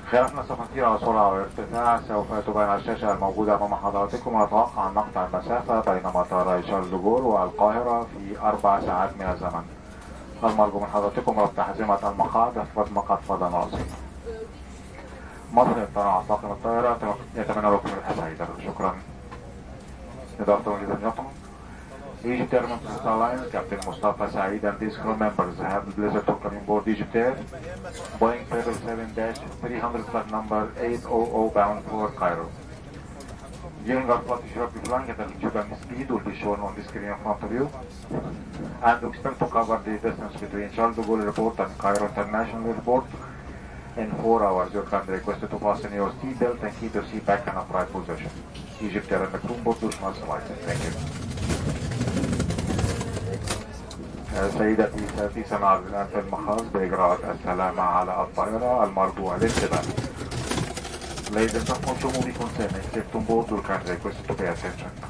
خلافنا سنطير على سرعة وارتفاع. سوف تبين الشاشة الموجودة أمام حضراتكم نتوقع أن نقطع المسافة بين مطاري شارل دوغول والقاهرة في 4 ساعات من الزمن. المرجو من حضراتكم ربط حزمة المقاعد واحفظ مقعد فضا رأسي. مصر للطيران طاقم الطائرة يتمنى لكم رحلة سعيدة. شكرا. إدارة النظام. Egypt Airlines Airlines, Captain Mustafa Saeed and his crew members have the pleasure to come on board Egypt Air, Boeing 777-300 flight number 800 bound for Cairo. During our flight, you should be flying at altitude and speed will be shown on the screen in front of you, and expect to cover the distance between Charles de Gaulle Airport and Cairo International Airport in 4 hours. You're kindly requested to fasten your seat belt and keep your seat back in upright position. Egypt Air and the crew board wish us flight. Thank you. سيدتي سيدتي سنعرض الآن في المخاض بإجراءات السلامة على الطائرة المرجو الانتباه. Ladies and gentlemen, show movie concern, except on board, you can request to pay attention.